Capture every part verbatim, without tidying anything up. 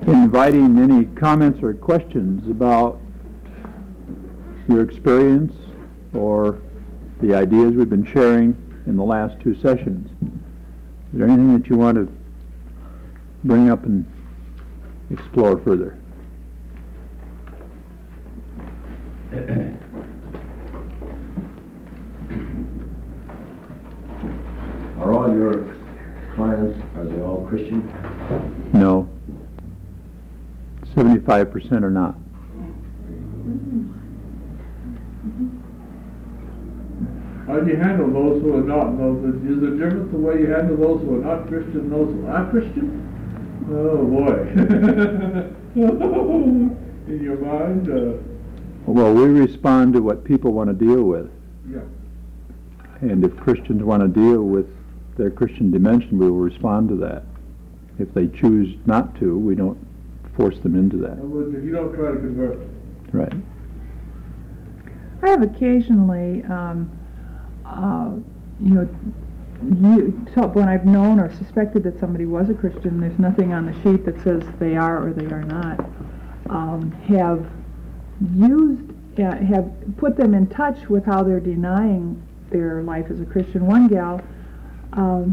inviting any comments or questions about your experience or the ideas we've been sharing in the last two sessions. Is there anything that you want to bring up and explore further? Are all your clients, are they all Christian? No. seventy-five percent are not. How do you handle those who are not? Those, is there a difference the way you handle those who are not Christian and those who are Christian? Oh boy. In your mind? Uh, Well, we respond to what people want to deal with. yeah. And if Christians want to deal with their Christian dimension, we will respond to that. If they choose not to, we don't force them into In that. other words, if you don't try to convert them. Right. I have occasionally, um, uh, you know, you, so when I've known or suspected that somebody was a Christian, there's nothing on the sheet that says they are or they are not, um, have used, uh, have put them in touch with how they're denying their life as a Christian. One gal, um,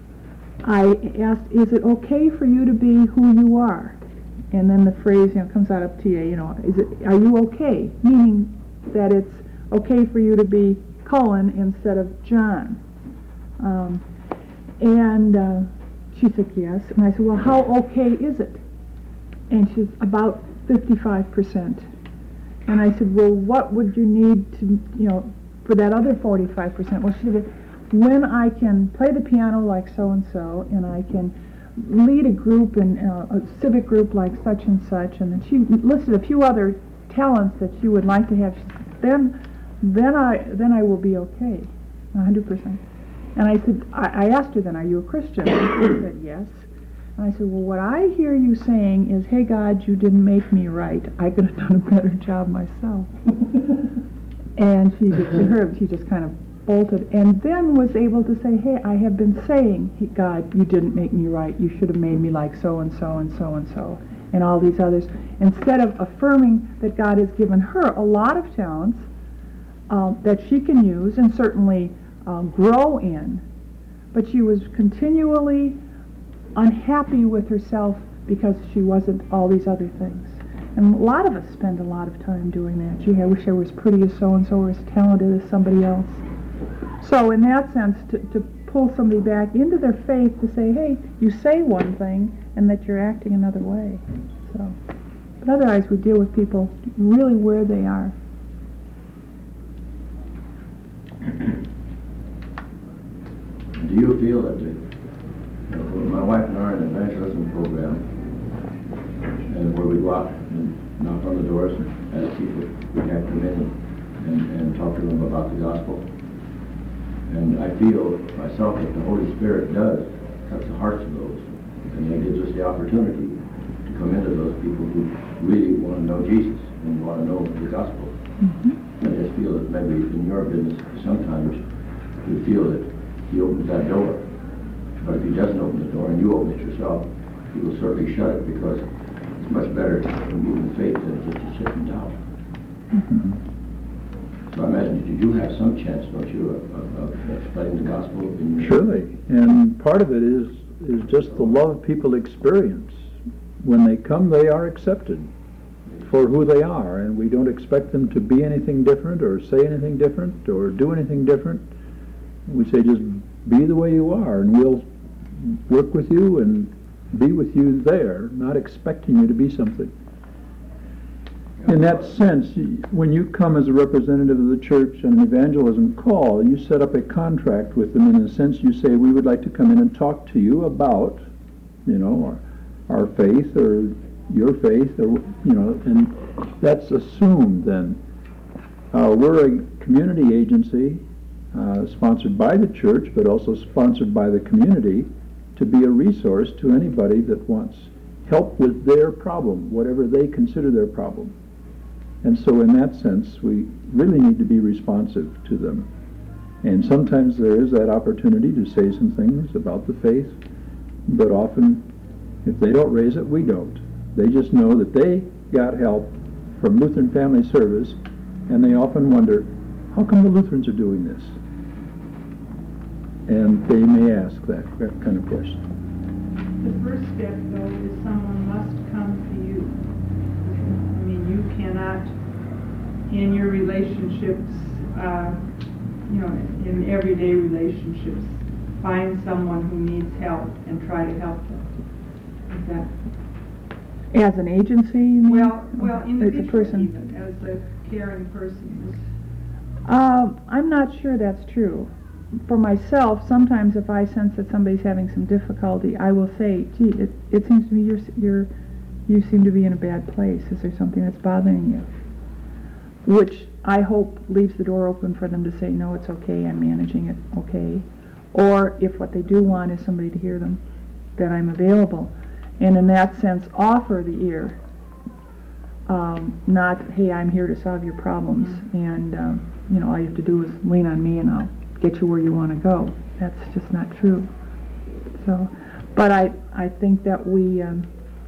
I asked, is it okay for you to be who you are? And then the phrase, you know, comes out of T A, you know, is it, are you okay? Meaning that it's okay for you to be Cullen instead of John. Um, and uh, she said yes. And I said, well, how okay is it? And she's about fifty-five percent. And I said, well, what would you need to, you know, for that other forty-five percent? Well, she said, when I can play the piano like so-and-so, and I can lead a group in uh, a civic group like such and such, and then she listed a few other talents that she would like to have. She said, then, then I, then I will be okay, one hundred percent. And I said, I, I asked her then, are you a Christian? And she said yes. And I said, well, what I hear you saying is, hey God, you didn't make me right. I could have done a better job myself. And she just, to her, she just kind of bolted, and then was able to say, hey, I have been saying, hey, God, you didn't make me right. You should have made me like so-and-so and so-and-so and all these others. Instead of affirming that God has given her a lot of talents um, that she can use and certainly um, grow in, but she was continually unhappy with herself because she wasn't all these other things. And a lot of us spend a lot of time doing that. Gee, I wish I were as pretty as so-and-so or as talented as somebody else. So in that sense, to, to pull somebody back into their faith to say, hey, you say one thing and that you're acting another way. So, but otherwise we deal with people really where they are. Do you feel that the, you know, my wife and I are in an evangelism program, and where we go out and knock on the doors and ask people if we can come in and, and talk to them about the gospel. And I feel myself that the Holy Spirit does touch the hearts of those, and that gives us the opportunity to come into those people who really want to know Jesus and want to know the gospel. Mm-hmm. I just feel that maybe in your business sometimes you feel that he opens that door, but if he doesn't open the door and you open it yourself, he will certainly shut it, because it's much better to move in faith than just to sit and doubt. Mm-hmm. So I imagine you do have some chance, don't you, of, of, of spreading the gospel in your... Surely, and part of it is is just the love people experience. When they come, they are accepted for who they are, and we don't expect them to be anything different or say anything different or do anything different. We say just be the way you are, and we'll work with you and be with you there, not expecting you to be something. In that sense, when you come as a representative of the church on an evangelism call, you set up a contract with them. In a sense, you say, we would like to come in and talk to you about, you know, our, our faith or your faith, or, you know, and that's assumed then. Uh, we're a community agency uh, sponsored by the church, but also sponsored by the community, to be a resource to anybody that wants help with their problem, whatever they consider their problem. And so in that sense, we really need to be responsive to them. And sometimes there is that opportunity to say some things about the faith, but often if they don't raise it, we don't. They just know that they got help from Lutheran Family Service, and they often wonder, how come the Lutherans are doing this? And they may ask that, that kind of question. The first step, though, is someone must come to you. I mean, you cannot, in your relationships, uh, you know, in everyday relationships, find someone who needs help and try to help them. Is that? As an agency, you mean? Well, well, As a individually person. even, as a caring person. Uh, I'm not sure that's true. For myself, sometimes if I sense that somebody's having some difficulty, I will say, gee, it, it seems to me you're, you're, you seem to be in a bad place. Is there something that's bothering you? Which I hope leaves the door open for them to say, no, it's okay, I'm managing it okay. Or if what they do want is somebody to hear them, that I'm available. And in that sense, offer the ear. Um, not, hey, I'm here to solve your problems, and um, you know, all you have to do is lean on me and I'll get you where you want to go. That's just not true. So, but I, I think that we, um,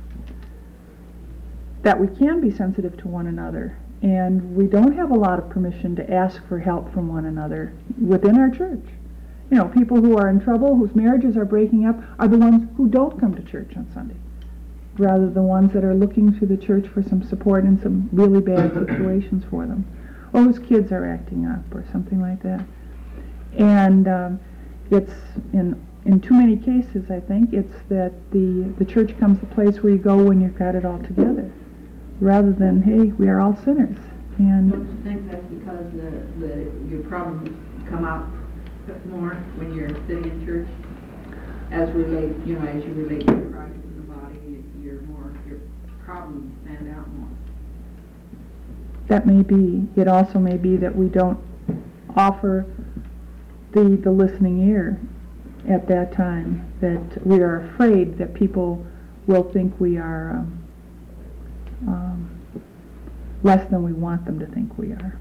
that we can be sensitive to one another, and we don't have a lot of permission to ask for help from one another within our church. You know, people who are in trouble, whose marriages are breaking up, are the ones who don't come to church on Sunday, rather than the ones that are looking to the church for some support in some really bad situations for them, or whose kids are acting up, or something like that. And um, it's, in in too many cases, I think, it's that the, the church becomes the place where you go when you've got it all together, rather than, hey, we are all sinners. And Don't you think that's because the, the, your problems come out more when you're sitting in church? As relate, you know, as you relate to Christ in the body, you're more, your problems stand out more. that may be. It also may be that we don't offer the, the listening ear at that time, that we are afraid that people will think we are um, um, less than we want them to think we are.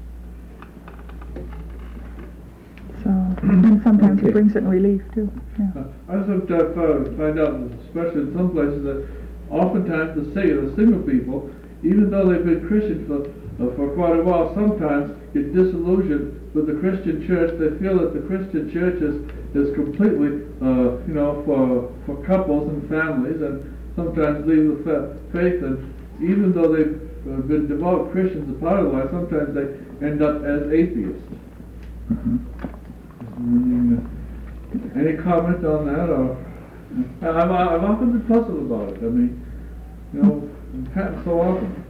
So, and sometimes Okay. it brings it relief too. Yeah. I sometimes uh, find out, especially in some places, that oftentimes the single, the single people, even though they've been Christians for, uh, for quite a while, sometimes get disillusioned with the Christian church. They feel that the Christian church is, is completely, uh, you know, for, for couples and families, and sometimes leave the fa- faith, and even though they've uh, been devout Christians a part of their life, sometimes they end up as atheists. Mhm. Mm, any comment on that? Or I've, I've often been puzzled about it. I mean, you know, it happens so often.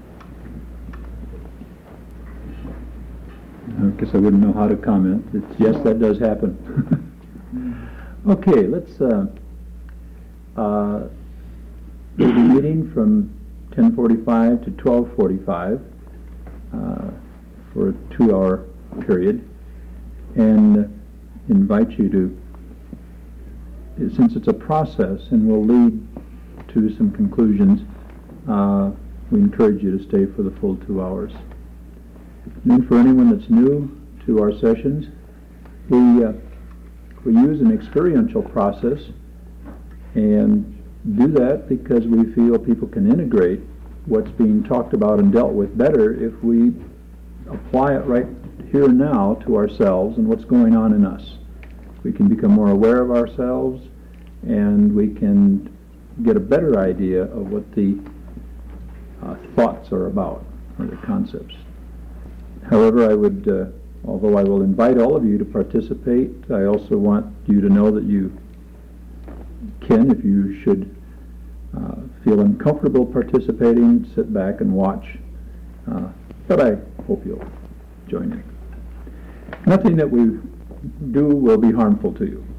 I guess I wouldn't know how to comment. It's, yes, that does happen. Okay, let's, uh, uh, we'll be meeting from ten forty-five to twelve forty-five uh, for a two-hour period, and invite you to, since it's a process and will lead to some conclusions, uh, we encourage you to stay for the full two hours. And then for anyone that's new to our sessions, we, uh, we use an experiential process, and do that because we feel people can integrate what's being talked about and dealt with better if we apply it right here and now to ourselves and what's going on in us. We can become more aware of ourselves, and we can get a better idea of what the uh, thoughts are about, or the concepts. However, I would, uh, although I will invite all of you to participate, I also want you to know that you can, if you should uh, feel uncomfortable participating, sit back and watch. Uh, but I hope you'll join in. Nothing that we do will be harmful to you.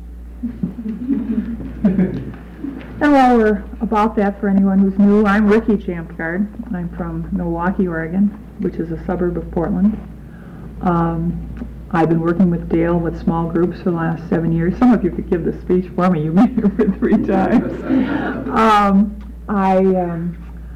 And while we're about that, for anyone who's new, I'm Ricky Champgard. I'm from Milwaukee, Oregon, which is a suburb of Portland. Um, I've been working with Dale with small groups for the last seven years. Some of you could give the speech for me. You've been here for three times. Um, I um,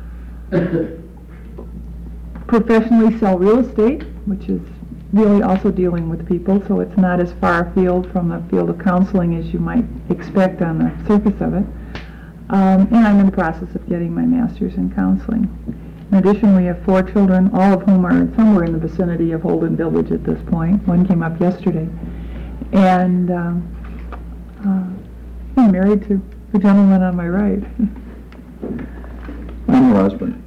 professionally sell real estate, which is really also dealing with people, so it's not as far afield from the field of counseling as you might expect on the surface of it. Um, and I'm in the process of getting my master's in counseling. In addition, we have four children, all of whom are somewhere in the vicinity of Holden Village at this point. One came up yesterday. And um, uh, I'm married to the gentleman on my right. I'm your husband.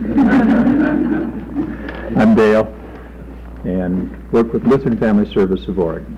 I'm Dale, and work with Lutheran Family Service of Oregon.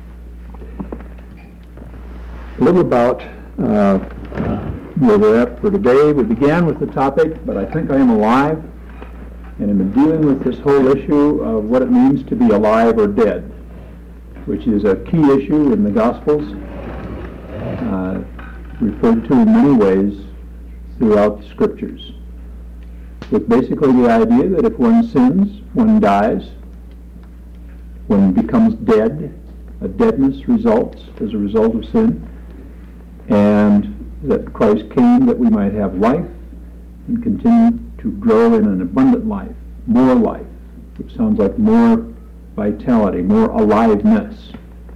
A little about uh, where we're at for today. We began with the topic, but I think I am alive, and I've been dealing with this whole issue of what it means to be alive or dead, which is a key issue in the Gospels, uh, referred to in many ways throughout the Scriptures, with basically the idea that if one sins, one dies, one becomes dead, a deadness results as a result of sin, and that Christ came that we might have life and continue to grow in an abundant life, more life, which sounds like more vitality, more aliveness.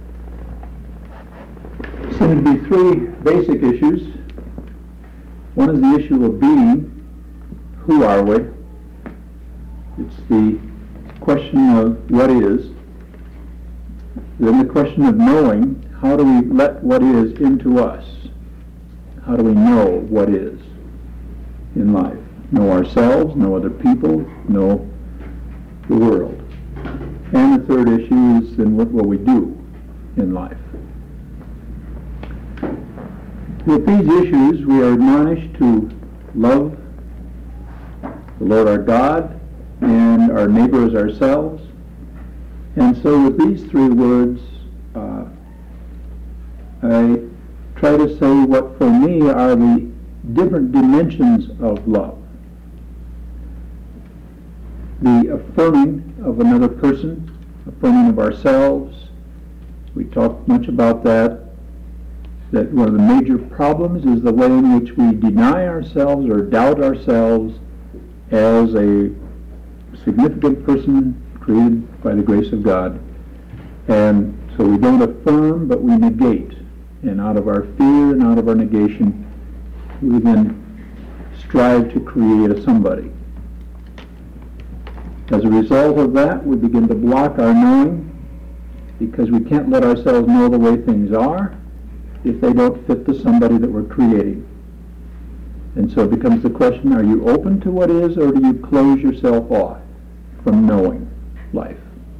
Seem to be three basic issues. One is the issue of being. Who are we? It's the question of what is. Then the question of knowing. How do we let what is into us? How do we know what is in life? Know ourselves, know other people, know the world. And the third issue is then what will we do in life? With these issues, we are admonished to love the Lord our God and our neighbor as ourselves. And so with these three words, uh, I try to say what for me are the different dimensions of love. The affirming of another person, affirming of ourselves. We talked much about that, that one of the major problems is the way in which we deny ourselves or doubt ourselves as a significant person created by the grace of God. And so we don't affirm, but we negate. And out of our fear and out of our negation, we then strive to create a somebody. As a result of that, we begin to block our knowing, because we can't let ourselves know the way things are if they don't fit the somebody that we're creating. And so it becomes the question, are you open to what is, or do you close yourself off from knowing life?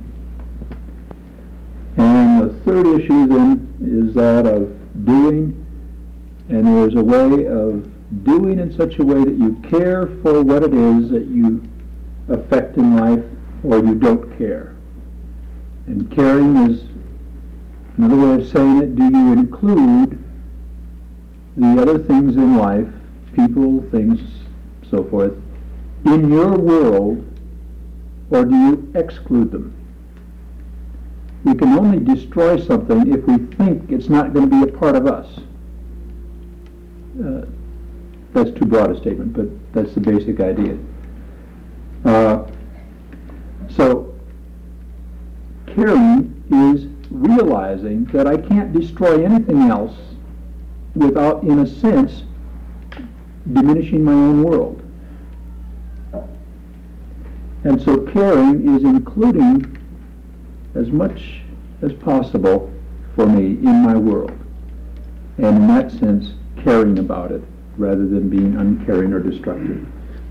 And the third issue then is that of doing, and there's a way of doing in such a way that you care for what it is that you affect in life, or you don't care. And caring is another way of saying it. Do you include the other things in life, people, things, so forth, in your world, or do you exclude them? We can only destroy something if we think it's not going to be a part of us. Uh, that's too broad a statement, but that's the basic idea. Uh, so, caring is realizing that I can't destroy anything else without, in a sense, diminishing my own world. And so caring is including as much as possible for me in my world. And in that sense, caring about it rather than being uncaring or destructive.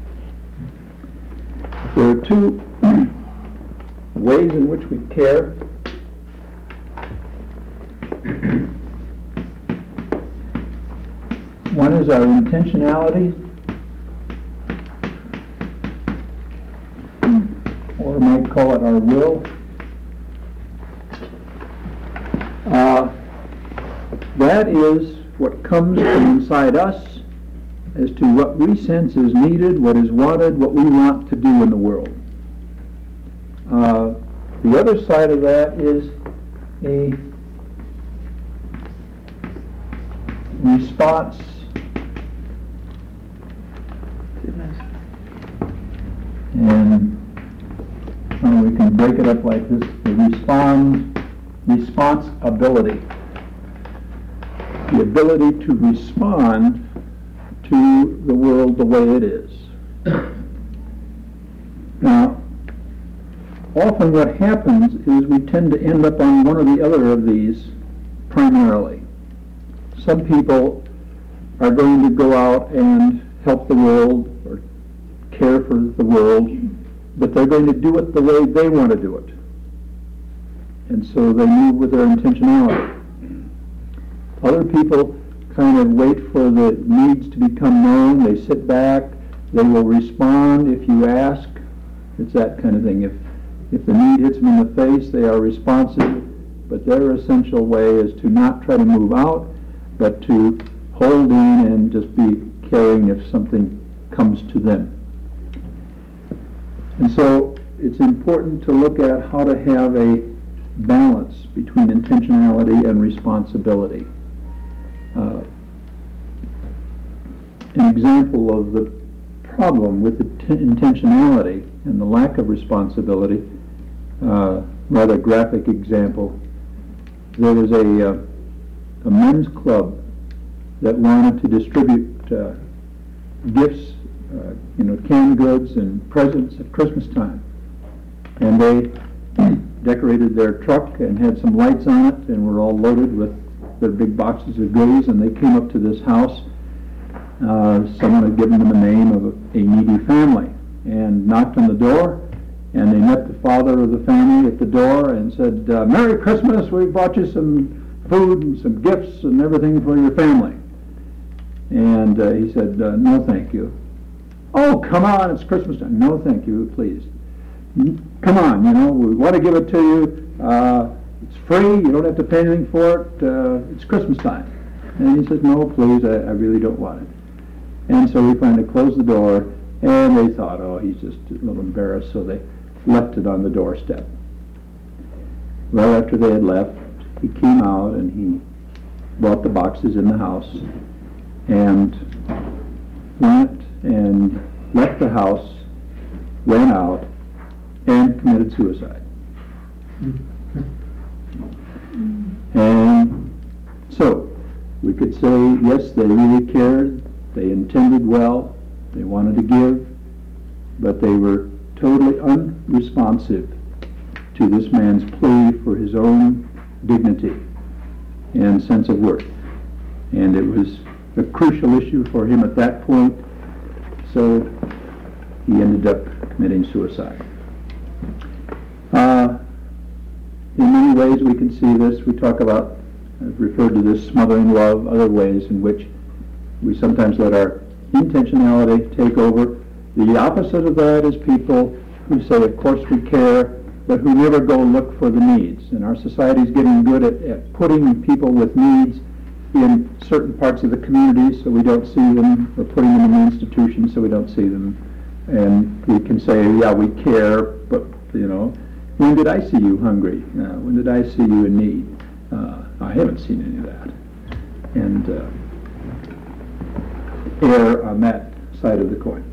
There are two ways in which we care. One is our intentionality, or we might call it our will. Uh, that is what comes from inside us as to what we sense is needed, what is wanted, what we want to do in the world. Uh, the other side of that is a response and uh, we can break it up like this: the respond, responsibility. The ability to respond to the world the way it is. Now, often what happens is we tend to end up on one or the other of these primarily. Some people are going to go out and help the world or care for the world, but they're going to do it the way they want to do it. And so they move with their intentionality. Other people kind of wait for the needs to become known. They sit back. They will respond if you ask. It's that kind of thing. If if the need hits them in the face, they are responsive. But their essential way is to not try to move out, but to hold in and just be caring if something comes to them. And so it's important to look at how to have a balance between intentionality and responsibility. Uh, an example of the problem with the t- intentionality and the lack of responsibility, uh, rather graphic example, there was a, uh, a men's club that wanted to distribute uh, gifts, uh, you know, canned goods and presents at Christmas time. And they decorated their truck and had some lights on it and were all loaded with their big boxes of goodies, and they came up to this house. Uh, someone had given them the name of a, a needy family and knocked on the door, and they met the father of the family at the door and said, uh, "Merry Christmas, we brought you some food and some gifts and everything for your family." And uh, he said, uh, "No, thank you." "Oh, come on, it's Christmas time." "No, thank you, please. Come on, you know, we want to give it to you. Uh, it's free, you don't have to pay anything for it. Uh, it's Christmas time." And he said, "No, please, I, I really don't want it." And so we finally closed the door, and they thought, oh, he's just a little embarrassed, so they left it on the doorstep. Well, after they had left, he came out and he brought the boxes in the house and went and left the house, went out, and committed suicide. And so we could say, yes, they really cared, they intended well, they wanted to give, but they were totally unresponsive to this man's plea for his own dignity and sense of worth. And it was a crucial issue for him at that point, so he ended up committing suicide. Uh, in many ways we can see this. We talk about, I've referred to this smothering love, other ways in which we sometimes let our intentionality take over. The opposite of that is people who say, of course we care, but who never go look for the needs. And our society is getting good at, at putting people with needs in certain parts of the community so we don't see them, or putting them in the institutions so we don't see them. And we can say, yeah, we care, but, you know, when did I see you hungry? Uh, when did I see you in need? Uh, I haven't seen any of that. And uh, err on that side of the coin.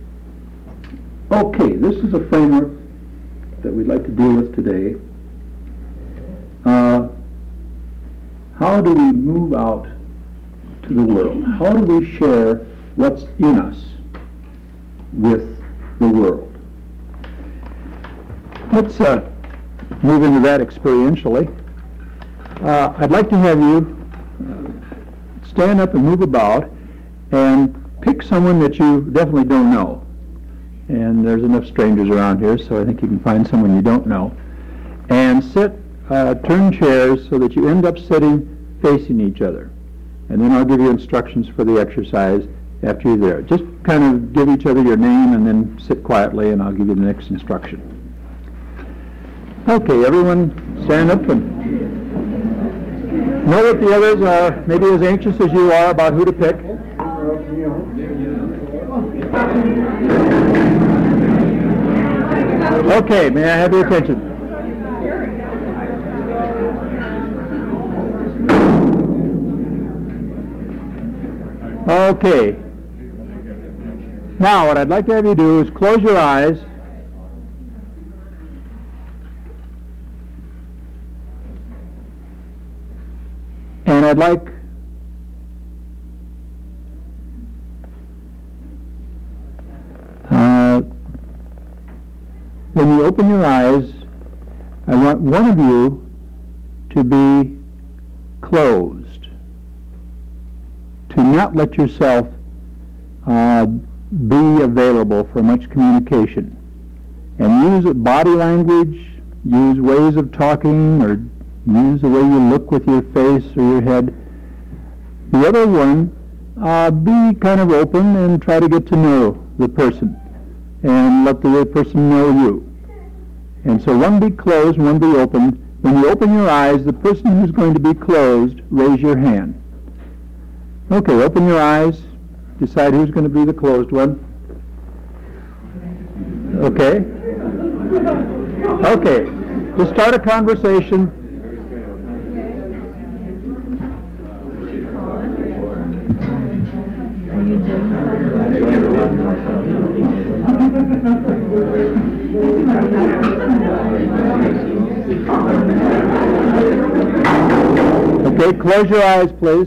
Okay, this is a framework that we'd like to deal with today. Uh, how do we move out to the world? How do we share what's in us with the world? Let's uh, move into that experientially. Uh, I'd like to have you uh, stand up and move about and pick someone that you definitely don't know. And there's enough strangers around here, so I think you can find someone you don't know. And sit, uh, turn chairs so that you end up sitting facing each other. And then I'll give you instructions for the exercise after you're there. Just kind of give each other your name and then sit quietly, and I'll give you the next instruction. Okay, everyone stand up and know that the others are maybe as anxious as you are about who to pick. Okay, may I have your attention? Okay. Now, what I'd like to have you do is close your eyes and I'd like when you open your eyes, I want one of you to be closed, to not let yourself uh, be available for much communication, and use body language, use ways of talking, or use the way you look with your face or your head. The other one, uh, be kind of open and try to get to know the person and let the other person know you. And so one be closed and one be open. When you open your eyes, the person who's going to be closed, raise your hand. Okay, open your eyes. Decide who's going to be the closed one. Okay. Okay. To start a conversation. Okay, close your eyes, please.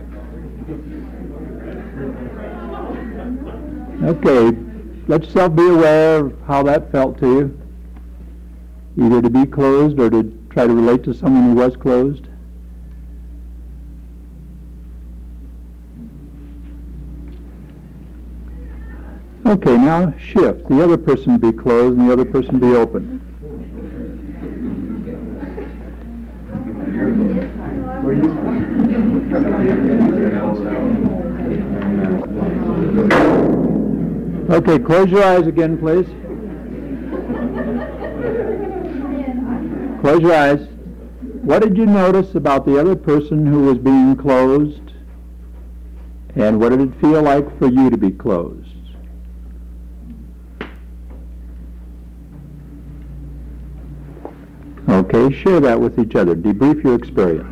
Okay, let yourself be aware of how that felt to you, either to be closed or to try to relate to someone who was closed. Okay, now shift. The other person be closed and the other person be open. Okay, close your eyes again, please. Close your eyes. What did you notice about the other person who was being closed? And what did it feel like for you to be closed? Okay, share that with each other. Debrief your experience.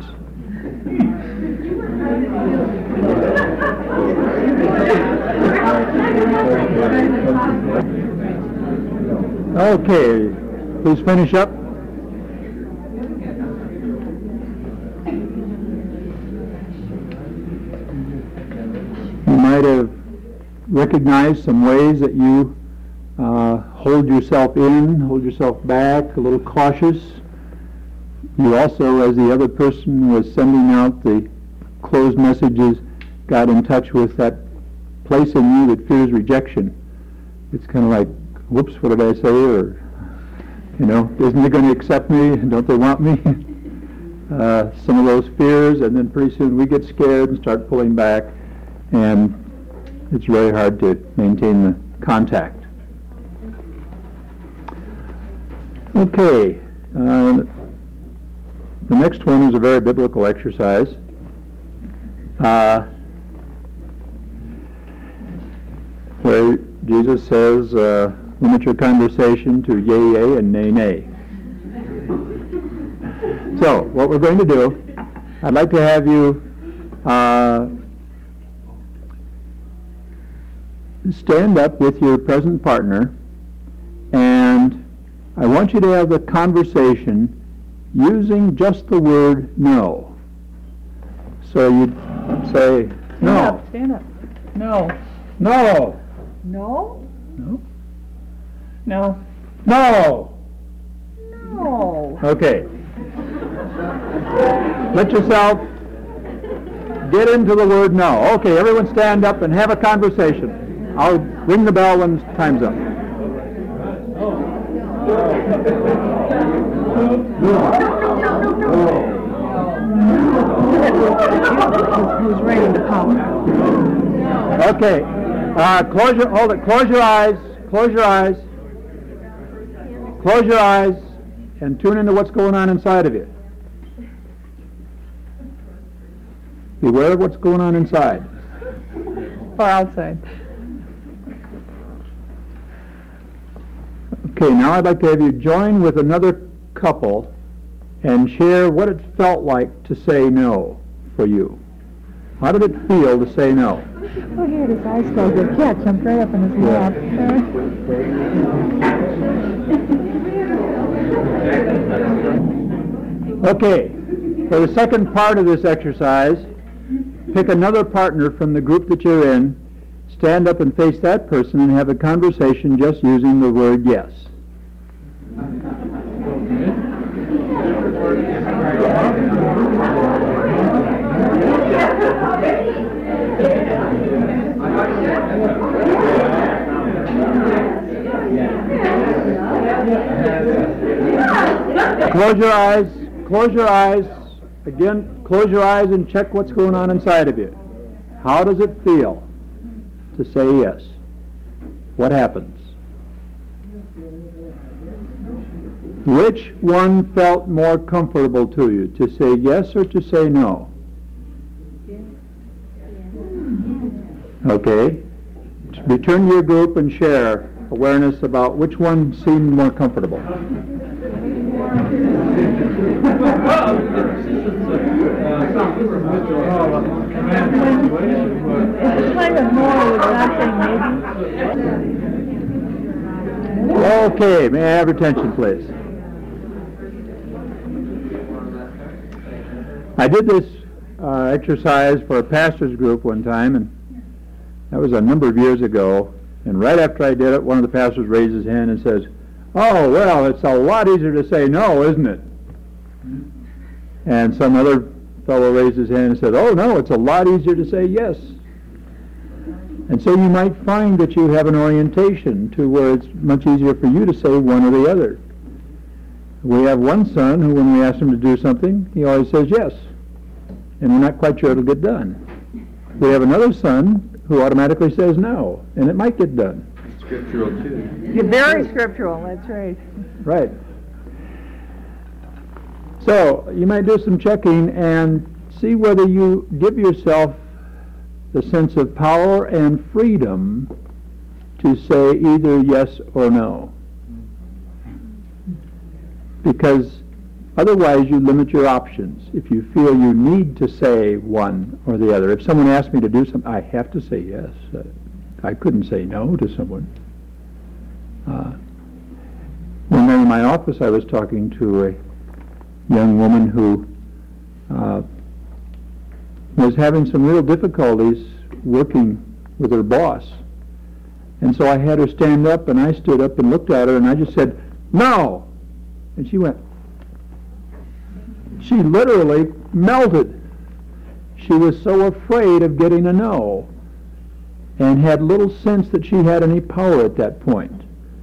Okay, please finish up. You might have recognized some ways that you uh, hold yourself in, hold yourself back, a little cautious. You also, as the other person was sending out the closed messages, got in touch with that place in you that fears rejection. It's kind of like, whoops, what did I say? Or, you know, isn't it going to accept me? Don't they want me? uh, some of those fears, and then pretty soon we get scared and start pulling back, and it's very hard to maintain the contact. Okay. Uh, the next one is a very biblical exercise. Uh, where Jesus says, uh, limit your conversation to yea, yea, and nay, nay. So, what we're going to do, I'd like to have you uh, stand up with your present partner, and I want you to have the conversation using just the word no. So you say, Stand no. up, stand up. No. No. No? No. No. No. No. Okay. Let yourself get into the word no. Okay, everyone stand up and have a conversation. I'll ring the bell when time's up. Who's ready to power? Okay. Uh, close your, hold it. Close your eyes. Close your eyes. Close your eyes and tune into what's going on inside of you. Beware of what's going on inside. Or outside. Okay, now I'd like to have you join with another couple and share what it felt like to say no for you. How did it feel to say no? Oh, he had his eyes closed. The cat jumped right up in his lap. Okay, for the second part of this exercise, pick another partner from the group that you're in, stand up and face that person and have a conversation just using the word yes. Close your eyes, close your eyes. Again, close your eyes and check what's going on inside of you. How does it feel to say yes? What happens? Which one felt more comfortable to you, to say yes or to say no? Okay. Return to your group and share awareness about which one seemed more comfortable. It's kind of more with nothing, maybe. Okay, may I have your attention, please? I did this uh, exercise for a pastor's group one time, and that was a number of years ago. And right after I did it, one of the pastors raised his hand and says, "Oh, well, it's a lot easier to say no, isn't it?" And some other fellow raised his hand and said, "Oh, no, it's a lot easier to say yes." And so you might find that you have an orientation to where it's much easier for you to say one or the other. We have one son who, when we ask him to do something, he always says yes. And we're not quite sure it'll get done. We have another son who automatically says no, and it might get done. Scriptural, too. You're very scriptural, that's right. Right. So you might do some checking and see whether you give yourself the sense of power and freedom to say either yes or no. Because otherwise you limit your options. If you feel you need to say one or the other. If someone asks me to do something, I have to say yes. Uh, I couldn't say no to someone. Uh, one day in my office I was talking to a young woman who uh, was having some real difficulties working with her boss. And so I had her stand up, and I stood up and looked at her, and I just said, "No!" And she went. She literally melted. She was so afraid of getting a no, and had little sense that she had any power at that point.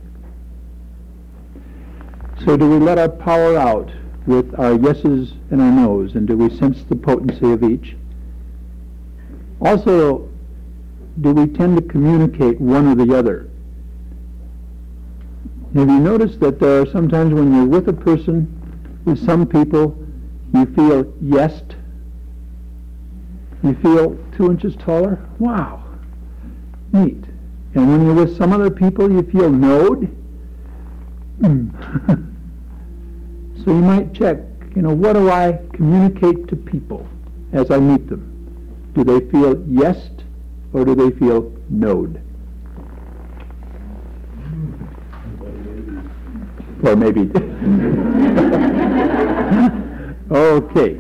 So do we let our power out with our yeses and our nos, and do we sense the potency of each? Also, do we tend to communicate one or the other? Have you noticed that there are sometimes when you're with a person, with some people, you feel yesed? You feel two inches taller? Wow, neat. And when you're with some other people, you feel noed? Mm. So you might check, you know, what do I communicate to people as I meet them? Do they feel yesed or do they feel noed? Or maybe. Okay.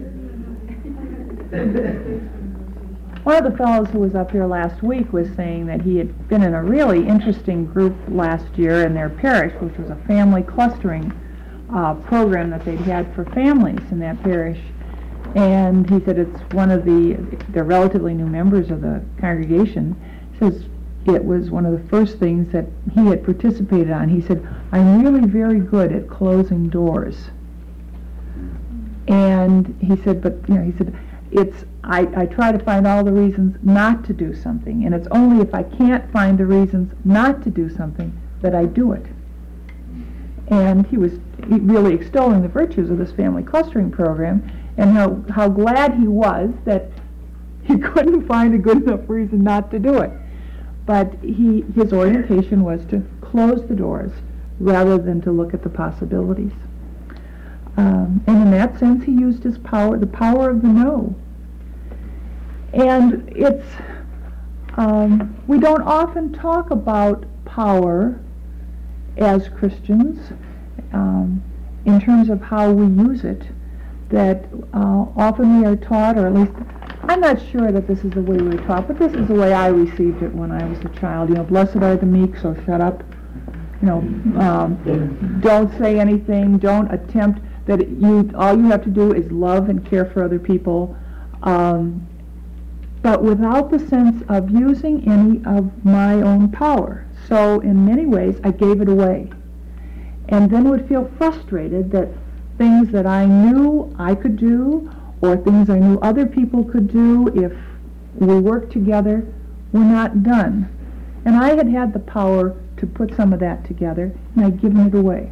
One of the fellows who was up here last week was saying that he had been in a really interesting group last year in their parish, which was a family clustering uh, program that they'd had for families in that parish. And he said it's one of the, they're relatively new members of the congregation. He says it was one of the first things that he had participated on. He said, "I'm really very good at closing doors." And he said, but, you know, he said, it's, I, I try to find all the reasons not to do something, and it's only if I can't find the reasons not to do something that I do it. And he was he really extolling the virtues of this family clustering program, and how, how glad he was that he couldn't find a good enough reason not to do it. But he his orientation was to close the doors rather than to look at the possibilities. Um, and in that sense, he used his power, the power of the no. And it's, um, we don't often talk about power as Christians um, in terms of how we use it, that uh, often we are taught, or at least, I'm not sure that this is the way we were taught, but this is the way I received it when I was a child. You know, blessed are the meek, so shut up. you know, um, don't say anything, don't attempt, that you, all you have to do is love and care for other people, um, but without the sense of using any of my own power. So in many ways, I gave it away. And then would feel frustrated that things that I knew I could do, or things I knew other people could do if we worked together, were not done. And I had had the power to put some of that together, and I'd given it away.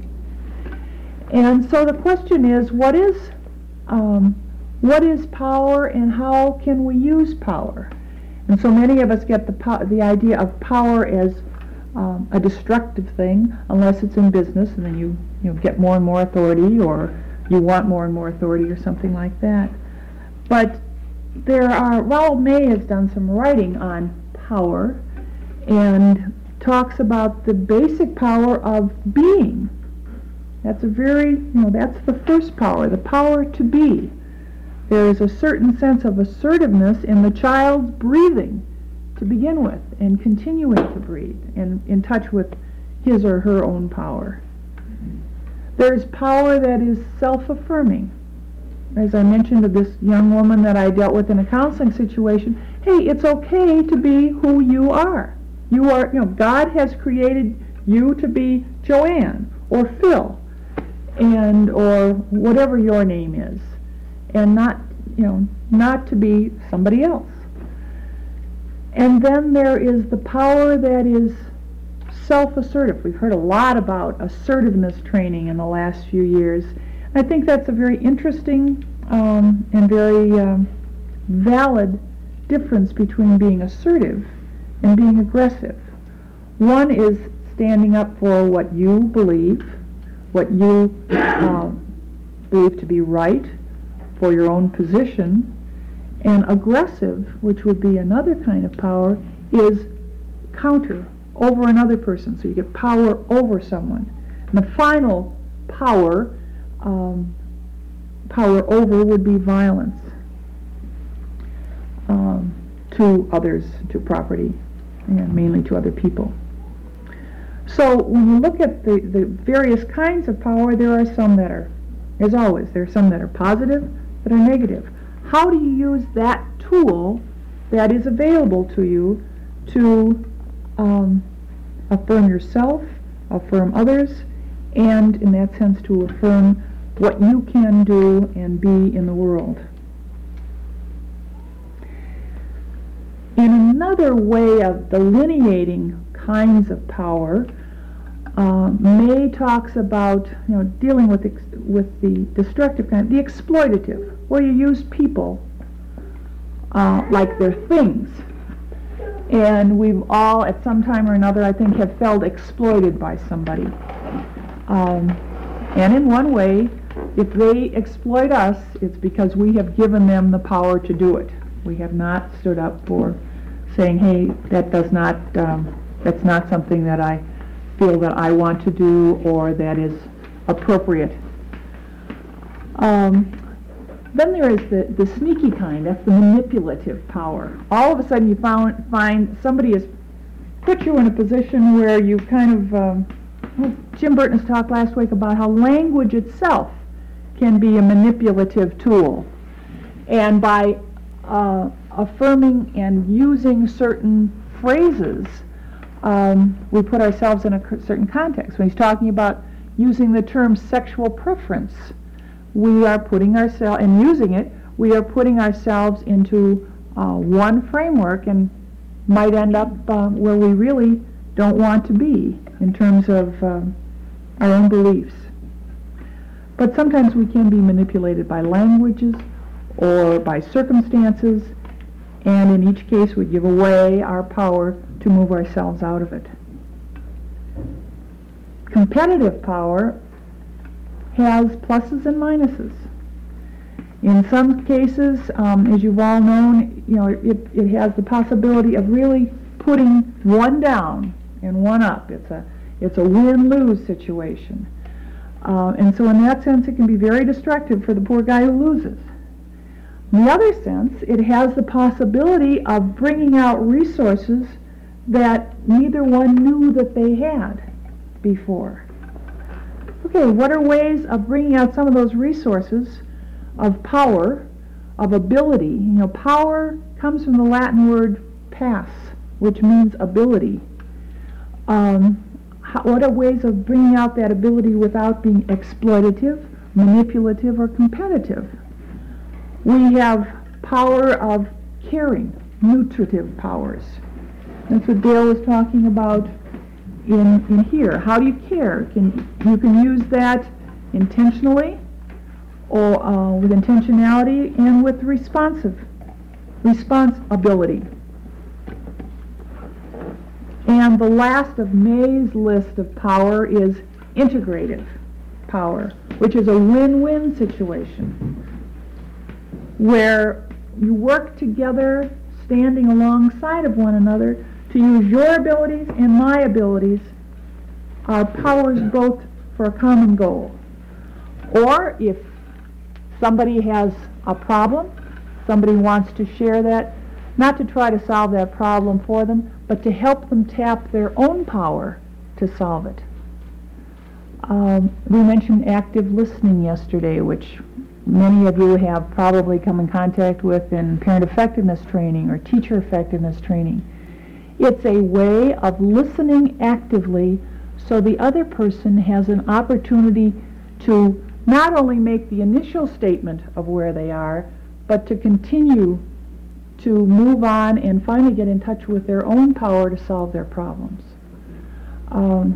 And so the question is, what is um, what is power, and how can we use power? And so many of us get the po- the idea of power as um, a destructive thing, unless it's in business, and then you you know, get more and more authority, or you want more and more authority, or something like that. But there are, Raoul May has done some writing on power, and talks about the basic power of being. That's a very, you know, that's the first power, the power to be. There is a certain sense of assertiveness in the child's breathing to begin with, and continuing to breathe, and in touch with his or her own power. There's power that is self-affirming. As I mentioned to this young woman that I dealt with in a counseling situation, hey, it's okay to be who you are. You are, you know, God has created you to be Joanne or Phil, and or whatever your name is, and not, you know, not to be somebody else. And then there is the power that is self-assertive. We've heard a lot about assertiveness training in the last few years. I think that's a very interesting um, and very um, valid difference between being assertive and being aggressive. One is standing up for what you believe, what you um, believe to be right, for your own position. And aggressive, which would be another kind of power, is counter, over another person. So you get power over someone. And the final power, um, power over, would be violence um, to others, to property, and mainly to other people. So when you look at the, the various kinds of power, there are some that are, as always, there are some that are positive, that are negative. How do you use that tool that is available to you to um, affirm yourself, affirm others, and in that sense to affirm what you can do and be in the world? In another way of delineating kinds of power, uh, May talks about, you know, dealing with ex- with the destructive kind, the exploitative, where you use people uh, like they're things. And we've all, at some time or another, I think, have felt exploited by somebody. Um, and in one way, if they exploit us, it's because we have given them the power to do it. We have not stood up for saying, hey, that does not, um, that's not something that I feel that I want to do, or that is appropriate. Um, then there is the, the sneaky kind, that's the manipulative power. All of a sudden you found, find somebody has put you in a position where you kind of, um, well, Jim Burton's talked last week about how language itself can be a manipulative tool. And by uh, affirming and using certain phrases, um, we put ourselves in a certain context. When he's talking about using the term sexual preference, we are putting ourselves, and using it, we are putting ourselves into uh, one framework, and might end up uh, where we really don't want to be in terms of um, our own beliefs. But sometimes we can be manipulated by languages or by circumstances, and in each case we give away our power to move ourselves out of it. Competitive power has pluses and minuses. In some cases, um, as you've all known, you know, it, it has the possibility of really putting one down and one up. It's a it's a win-lose situation. Uh, and so in that sense, it can be very destructive for the poor guy who loses. In the other sense, it has the possibility of bringing out resources that neither one knew that they had. before. Okay, what are ways of bringing out some of those resources of power, of ability? You know, power comes from the Latin word pass, which means ability. Um, how, what are ways of bringing out that ability without being exploitative, manipulative, or competitive? We have power of caring, nutritive powers. That's what Dale was talking about in, in here. How do you care? Can, you can use that intentionally, or uh, with intentionality, and with responsive, responsibility. And the last of May's list of power is integrative power, which is a win-win situation, where you work together, standing alongside of one another, to use your abilities and my abilities, our powers both for a common goal. Or if somebody has a problem, somebody wants to share that, not to try to solve that problem for them, but to help them tap their own power to solve it. Um, we mentioned active listening yesterday, which many of you have probably come in contact with in parent effectiveness training or teacher effectiveness training. It's a way of listening actively so the other person has an opportunity to not only make the initial statement of where they are, but to continue to move on and finally get in touch with their own power to solve their problems. Um,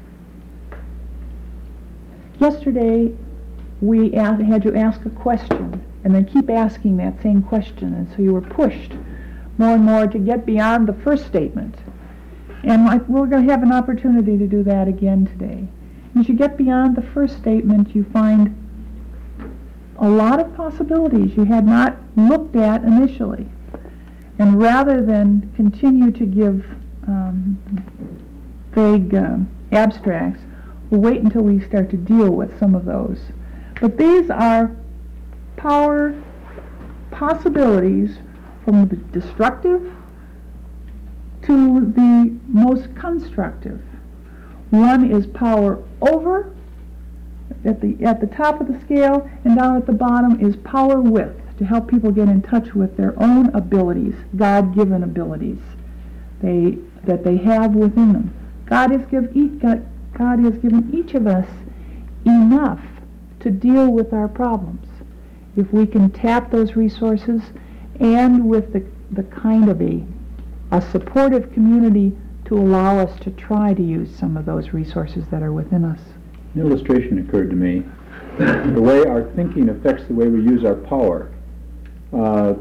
yesterday, we asked, had you ask a question and then keep asking that same question, and so you were pushed more and more to get beyond the first statement. And like, we're going to have an opportunity to do that again today. As you get beyond the first statement, you find a lot of possibilities you had not looked at initially. And rather than continue to give um, vague uh, abstracts, we'll wait until we start to deal with some of those. But these are power possibilities from the destructive to the most constructive. One is power over at the at the top of the scale, and down at the bottom is power with, to help people get in touch with their own abilities, God-given abilities they that they have within them. God has give each God, God has given each of us enough to deal with our problems. If we can tap those resources, and with the, the kind of a, a supportive community to allow us to try to use some of those resources that are within us. An illustration occurred to me. The way our thinking affects the way we use our power. Uh,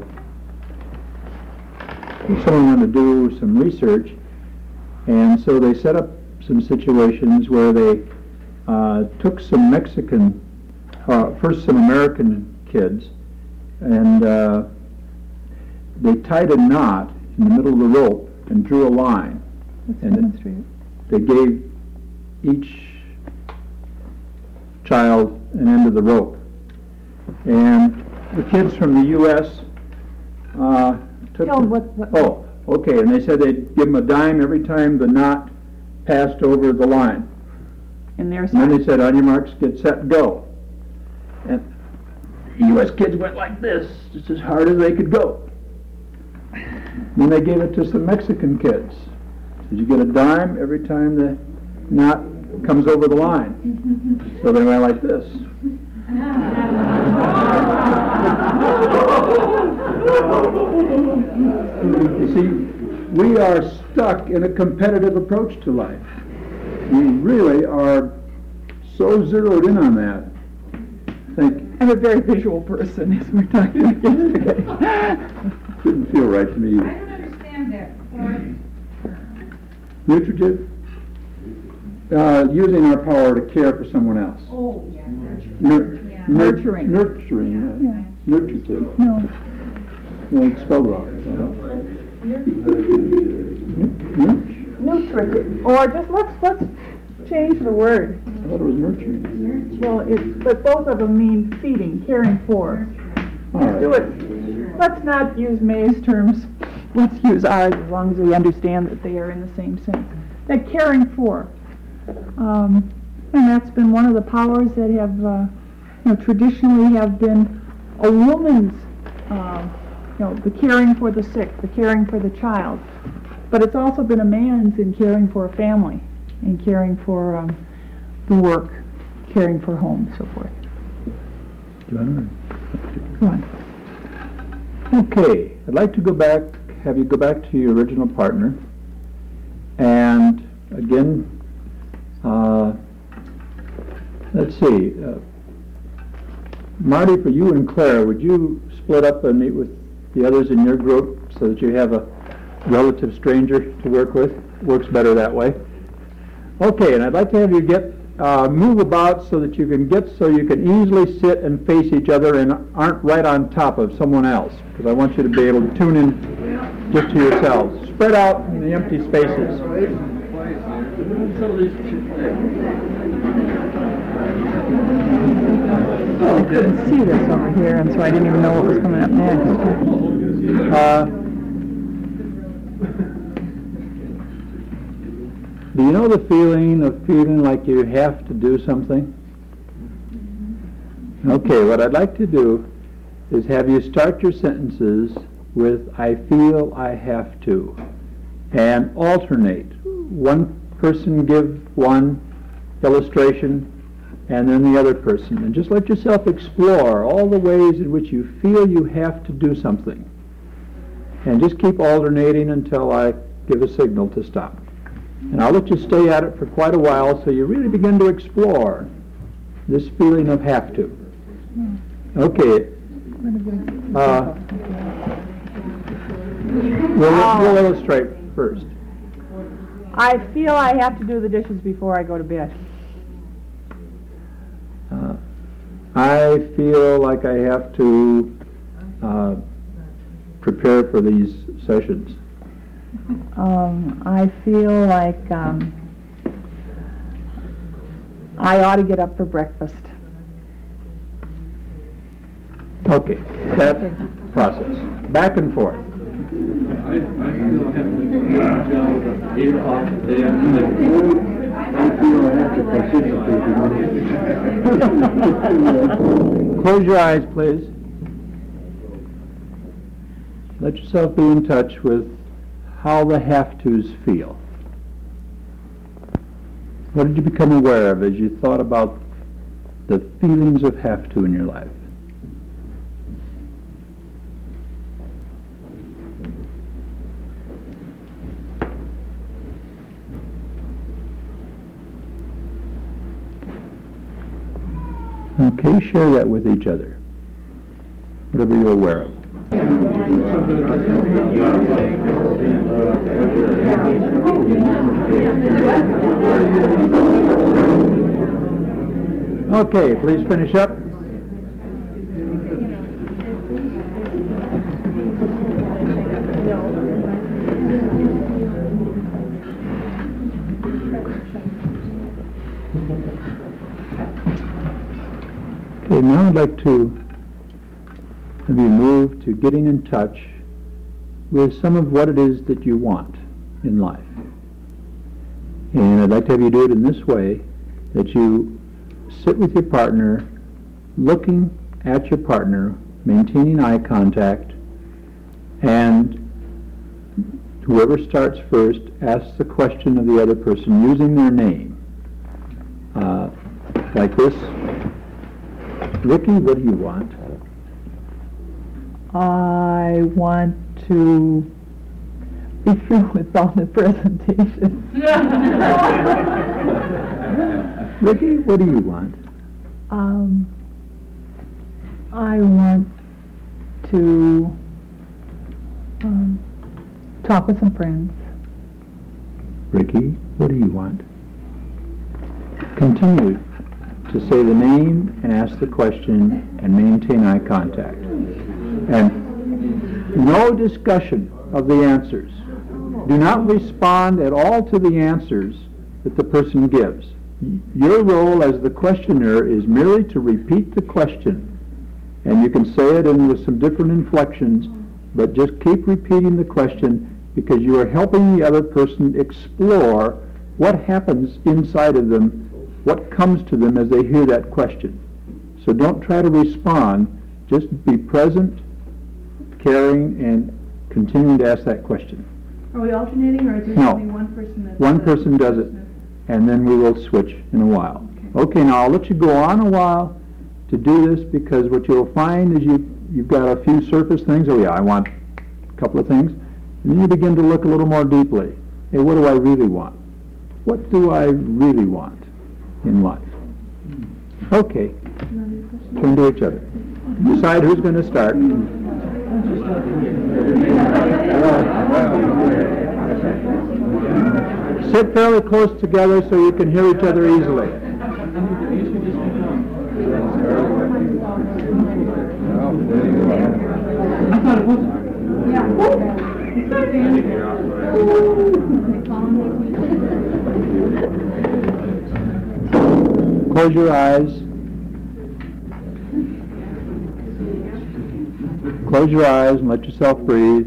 someone wanted to do some research, and so they set up some situations where they uh, took some Mexican, uh, first some American kids, and uh, they tied a knot in the middle of the rope and drew a line. Let's and demonstrate it. They gave each child an end of the rope. And the kids from the U S uh, took... Tell them what, what... Oh, okay, and they said they'd give them a dime every time the knot passed over the line. And there's... And then they said, on your marks, get set, go. And the U S kids went like this, just as hard as they could go. Then they gave it to some Mexican kids. Said, you get a dime every time the knot comes over the line. So they went like this. You see, we are stuck in a competitive approach to life. We really are so zeroed in on that. Think, I'm a very visual person, as we were talking about yesterday. didn't feel right to me. I don't understand that. Or, Nutritive, uh, using our power to care for someone else. oh, yeah. Nur- Yeah. nur- Nurturing. Nurturing, Yeah. uh, nutritive. No. No, it's spelled wrong. Nurture. Nutritive. Or just, let's, let's change the word. I thought it was nurturing. Well, it's, but both of them mean feeding, caring for. All Let's do right. it. Let's not use May's terms. Let's use ours, as long as we understand that they are in the same sense. That caring for. Um, and that's been one of the powers that have, uh, you know, traditionally have been a woman's, uh, you know, the caring for the sick, the caring for the child. But it's also been a man's in caring for a family, and caring for um, the work, caring for home, so forth. Do you want Go on. to- Okay, I'd like to go back, have you go back to your original partner, and again, uh, let's see, uh, Marty, for you and Claire, would you split up and meet with the others in your group so that you have a relative stranger to work with? Works better that way. Okay, and I'd like to have you get uh, move about so that you can get so you can easily sit and face each other and aren't right on top of someone else, because I want you to be able to tune in just to yourselves. Spread out in the empty spaces. I couldn't see this over here, and so I didn't even know what was coming up next. Uh, do you know the feeling of feeling like you have to do something? Okay, what I'd like to do is have you start your sentences with "I feel I have to," and alternate. One person give one illustration, and then the other person. And just let yourself explore all the ways in which you feel you have to do something. And just keep alternating until I give a signal to stop. And I'll let you stay at it for quite a while so you really begin to explore this feeling of have to. Okay. Uh, we'll, we'll illustrate first. I feel I have to do the dishes before I go to bed. Uh, I feel like I have to uh, prepare for these sessions. Um, I feel like um, I ought to get up for breakfast. Okay, that process. Back and forth. I, I still have to do a job at eight o'clock today. I'm Close your eyes, please. Let yourself be in touch with how the have-tos feel. What did you become aware of as you thought about the feelings of have-to in your life? Okay, share that with each other, whatever you're aware of. Okay, please finish up. Okay, now I'd like to have you move to getting in touch with some of what it is that you want in life. And I'd like to have you do it in this way, that you sit with your partner, looking at your partner, maintaining eye contact, and whoever starts first asks the question of the other person using their name. Uh, like this. Ricky, what do you want? I want to be through with all the presentations. Ricky, what do you want? Um, I want to um, talk with some friends. Ricky, what do you want? Continue to say the name and ask the question and maintain eye contact. And no discussion of the answers. Do not respond at all to the answers that the person gives. Your role as the questioner is merely to repeat the question. And you can say it in with some different inflections, but just keep repeating the question because you are helping the other person explore what happens inside of them, what comes to them as they hear that question. So don't try to respond, just be present, caring, and continuing to ask that question. Are we alternating, or is there No. only one person that's... One the person does it, person and then we will switch in a while. Okay. Okay, now I'll let you go on a while to do this, because what you'll find is you, you've got a few surface things. Oh yeah, I want a couple of things. And then you begin to look a little more deeply. Hey, what do I really want? What do I really want in life? Okay, turn to each other. Decide who's going to start. Sit fairly close together so you can hear each other easily. Close your eyes. Close your eyes and let yourself breathe.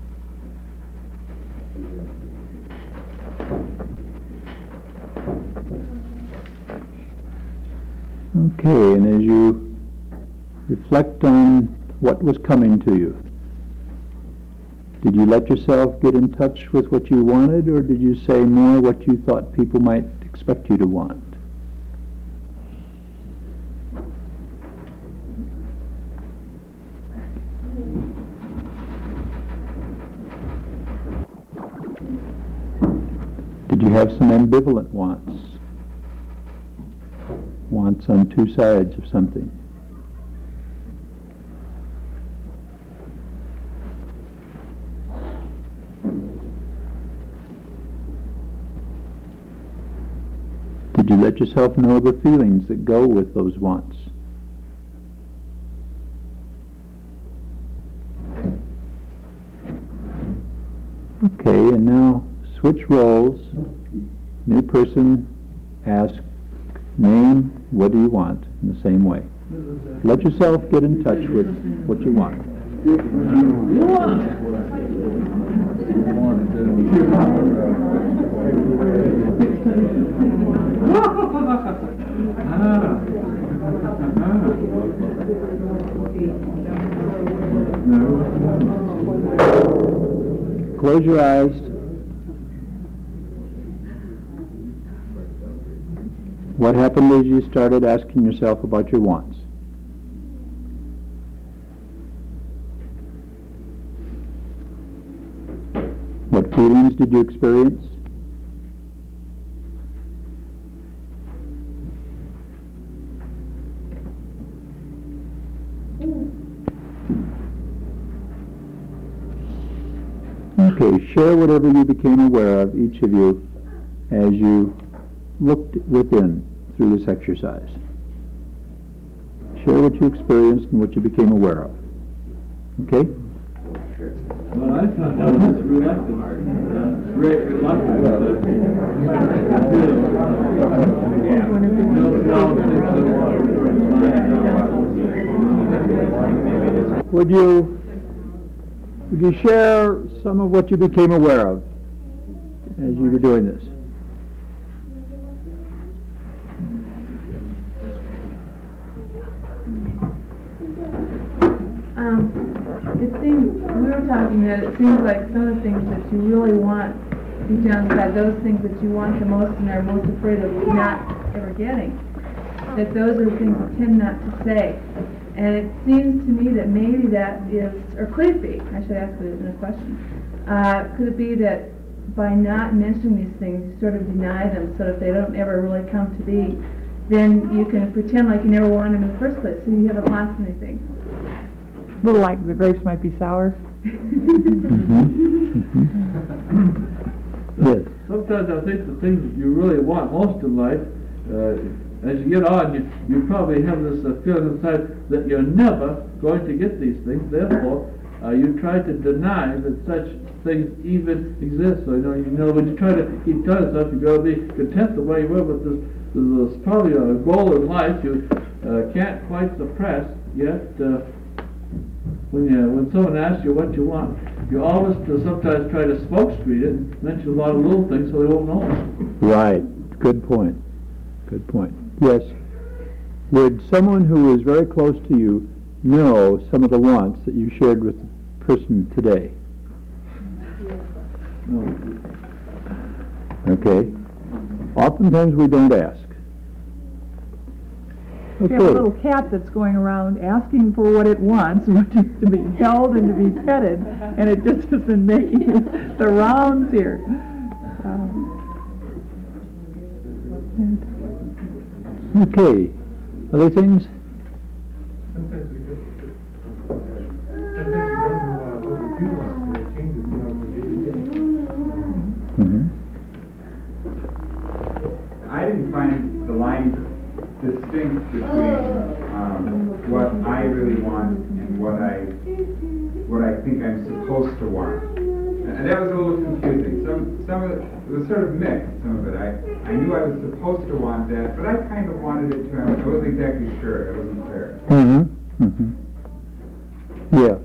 Okay, and as you reflect on what was coming to you, did you let yourself get in touch with what you wanted, or did you say more what you thought people might expect you to want? Did you have some ambivalent wants? Wants on two sides of something? Did you let yourself know the feelings that go with those wants? Okay, and now switch roles. New person, ask, name, what do you want, in the same way. Let yourself get in touch with what you want. Close your eyes. What happened as you started asking yourself about your wants? What feelings did you experience? Okay, share whatever you became aware of, each of you, as you looked within through this exercise. Share what you experienced and what you became aware of. Okay? Well, I found out it's reluctant, uh, great reluctance. Would you would you share some of what you became aware of as you were doing this? Um, it seems, we were talking that it seems like some of the things that you really want deep down inside, those things that you want the most and are most afraid of not ever getting, that those are things you tend not to say. And it seems to me that maybe that is, or could it be, I should ask it in a question, uh, could it be that by not mentioning these things, you sort of deny them so that if they don't ever really come to be, then you can pretend like you never wanted them in the first place, so you haven't lost anything. A little like the grapes might be sour. Mm-hmm. Yes. Sometimes I think the things that you really want most in life, uh, as you get on, you, you probably have this uh, feeling inside that you're never going to get these things. Therefore, uh, you try to deny that such things even exist. So, you know, you know when you try to keep telling yourself you're going to be content the way you were, but there's, there's probably a goal in life you uh, can't quite suppress, yet uh, when you, when someone asks you what you want, you always uh, sometimes try to smoke screen it, and mention a lot of little things so they won't know. Right, good point, good point. Yes, would someone who is very close to you know some of the wants that you shared with the person today? No. Okay. Oftentimes we don't ask. We have a little cat that's going around asking for what it wants, which is to be held and to be petted, and it just has been making the rounds here. Um, Okay. Other things? Sometimes we just, sometimes we don't know uh, what we do want, and it changes, you know, from day to day. Mm-hmm. I didn't find the line distinct between um, what I really want and what I what I think I'm supposed to want, and that was a little confusing. Some some of it, it was sort of mixed. Some of it I I knew I was supposed to want that, but I kind of wanted it too. I wasn't exactly sure. It wasn't clear. Mm-hmm. Mm-hmm. Yeah.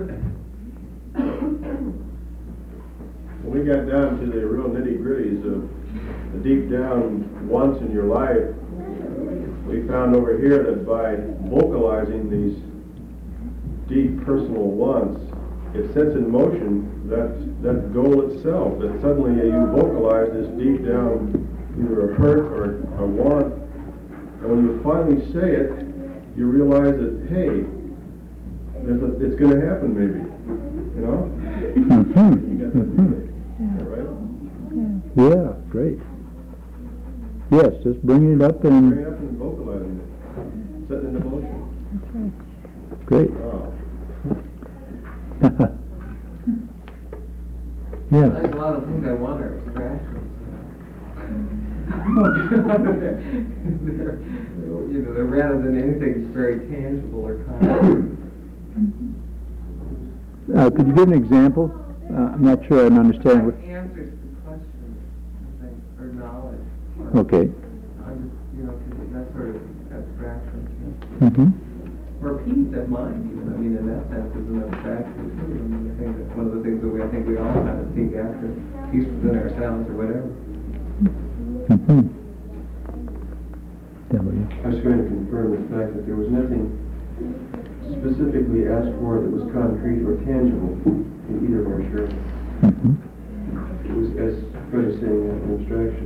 When we got down to the real nitty-gritties of the deep down wants in your life, we found over here that by vocalizing these deep personal wants, it sets in motion that that goal itself, that suddenly you vocalize this deep down either a hurt or a want, and when you finally say it, you realize that, hey, there's a, it's going to happen maybe, you know? Mm-hmm. You got that Mm-hmm. feeling, right? Yeah, great. Yes, just bringing it up Bringing and, it up and vocalizing it, setting it in motion. great. Wow. Yeah. There's a lot of things I want are abstractions. they're, you know, they're rather than anything very tangible or concrete. Uh, could you give an example? Uh, I'm not sure I'm understanding what. Answers to questions, I think, or knowledge. Or, Okay. I'm just, you know, 'cause that sort of abstraction. Mm-hmm. Or peace of mind, even. I mean, in that sense, is an abstraction too. I mean, I think that's one of the things that we, I think we all kind of seek after, peace within ourselves or whatever. Mm-hmm. W. I was going to confirm the fact that there was nothing specifically asked for that was concrete or tangible in either of our sharings. Mm-hmm. It was, as Fred is saying, an abstraction.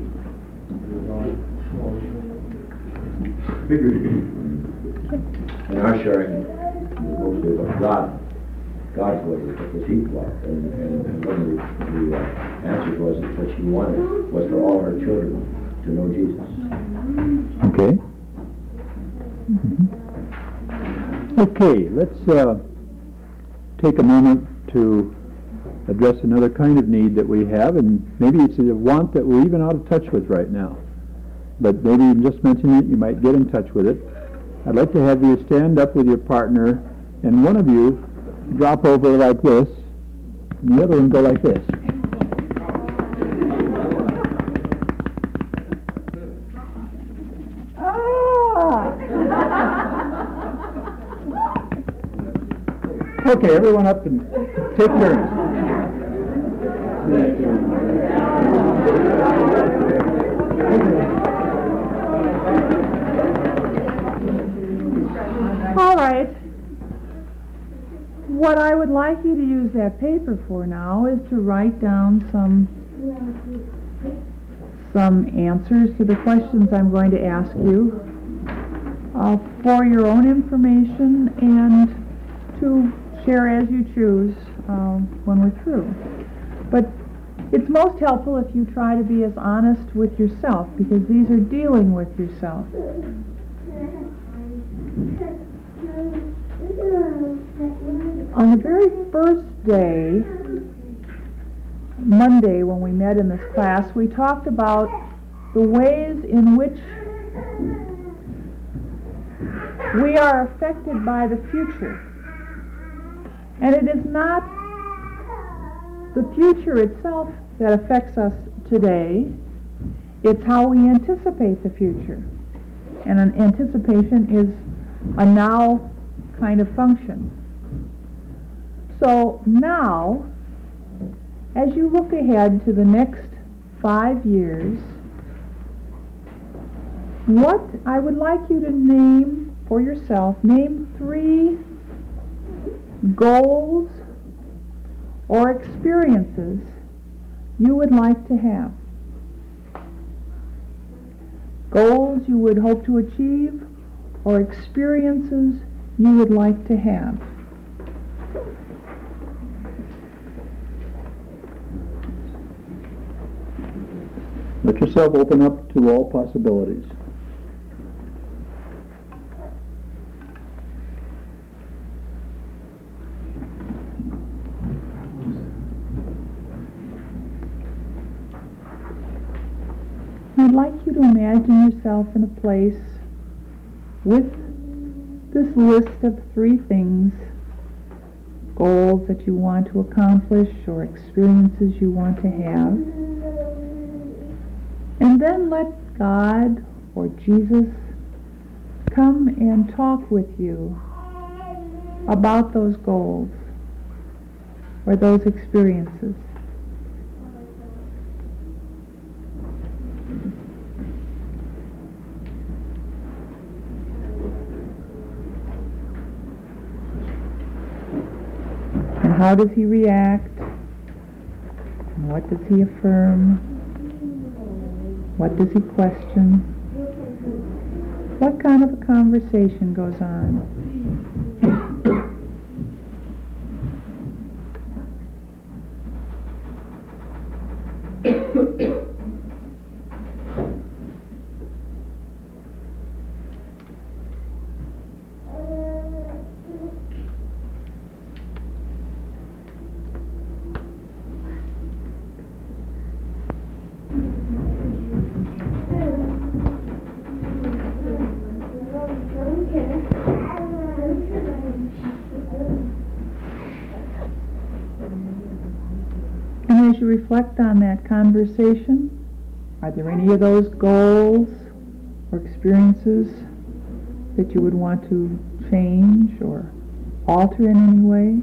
Bigger. In our sharing, mostly what God, God's way, what the He loved, and, and, and one of the, the uh, answers was that what she wanted was for all her children to know Jesus. Okay. Mm-hmm. Okay, let's uh, take a moment to address another kind of need that we have, and maybe it's a want that we're even out of touch with right now. But maybe in just mentioning it, you might get in touch with it. I'd like to have you stand up with your partner, and one of you drop over like this, and the other one go like this. Okay, everyone up and take turns. All right. What I would like you to use that paper for now is to write down some some answers to the questions I'm going to ask you uh, for your own information and to share as you choose um, when we're through. But it's most helpful if you try to be as honest with yourself, because these are dealing with yourself. On the very first day, Monday, when we met in this class, we talked about the ways in which we are affected by the future. And it is not the future itself that affects us today, it's how we anticipate the future. And an anticipation is a now kind of function. So now as you look ahead to the next five years, what I would like you to name for yourself, name three goals or experiences you would like to have. Goals you would hope to achieve or experiences you would like to have. Let yourself open up to all possibilities. I'd like you to imagine yourself in a place with this list of three things, goals that you want to accomplish or experiences you want to have. And then let God or Jesus come and talk with you about those goals or those experiences. And how does he react? And what does he affirm? What does he question? What kind of a conversation goes on? And as you reflect on that conversation, are there any of those goals or experiences that you would want to change or alter in any way?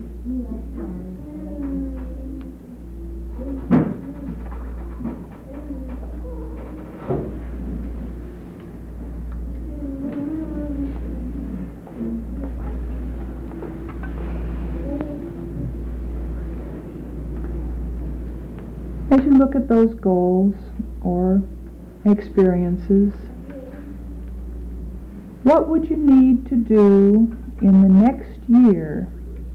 As you look at those goals or experiences, what would you need to do in the next year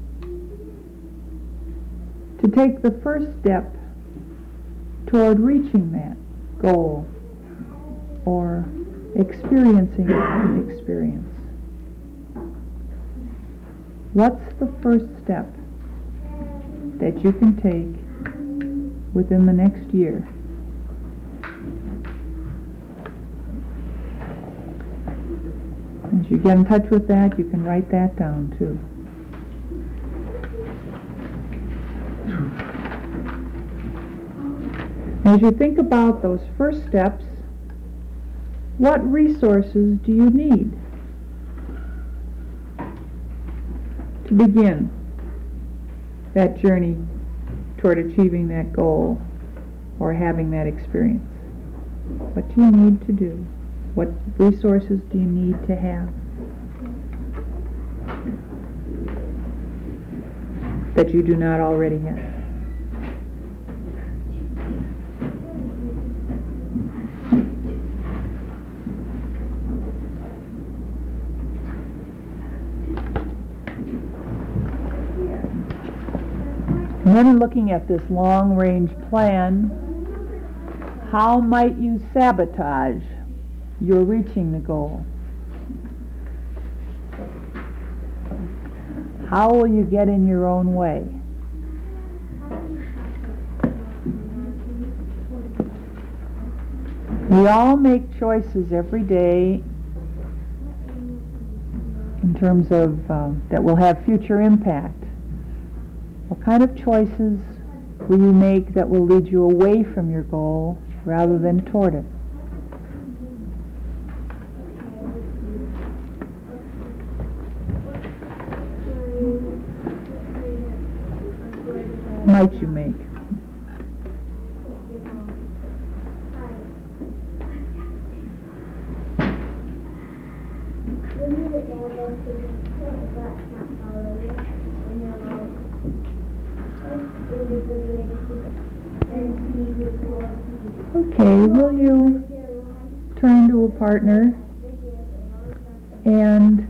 to take the first step toward reaching that goal or experiencing the experience? What's the first step that you can take within the next year? As you get in touch with that, you can write that down too. As you think about those first steps, what resources do you need to begin that journey toward achieving that goal or having that experience? What do you need to do? What resources do you need to have that you do not already have? And then in looking at this long-range plan, how might you sabotage your reaching the goal? How will you get in your own way? We all make choices every day in terms of uh, that will have future impact. What kind of choices will you make that will lead you away from your goal rather than toward it? Might you make? Okay, will you turn to a partner and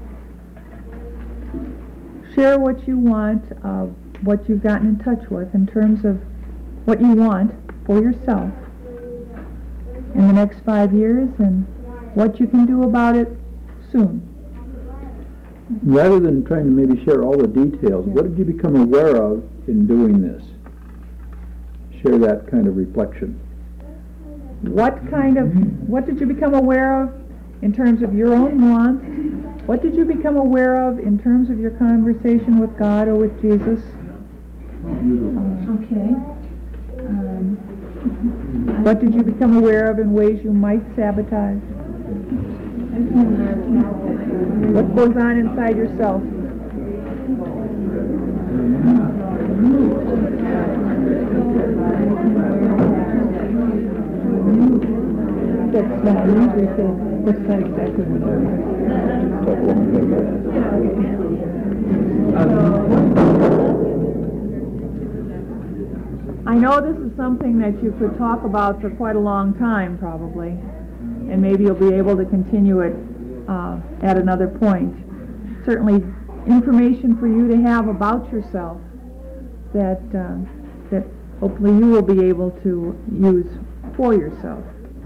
share what you want, uh, what you've gotten in touch with in terms of what you want for yourself in the next five years and what you can do about it soon. Rather than trying to maybe share all the details, what did you become aware of in doing this? Share that kind of reflection. What kind of, what did you become aware of in terms of your own wants? What did you become aware of in terms of your conversation with God or with Jesus? Okay. Um, what did you become aware of in ways you might sabotage? What goes on inside yourself? That's not usually so, that's not exactly what I know this is something that you could talk about for quite a long time, probably, and maybe you'll be able to continue it uh, at another point. Certainly, information for you to have about yourself that uh, that hopefully you will be able to use for yourself.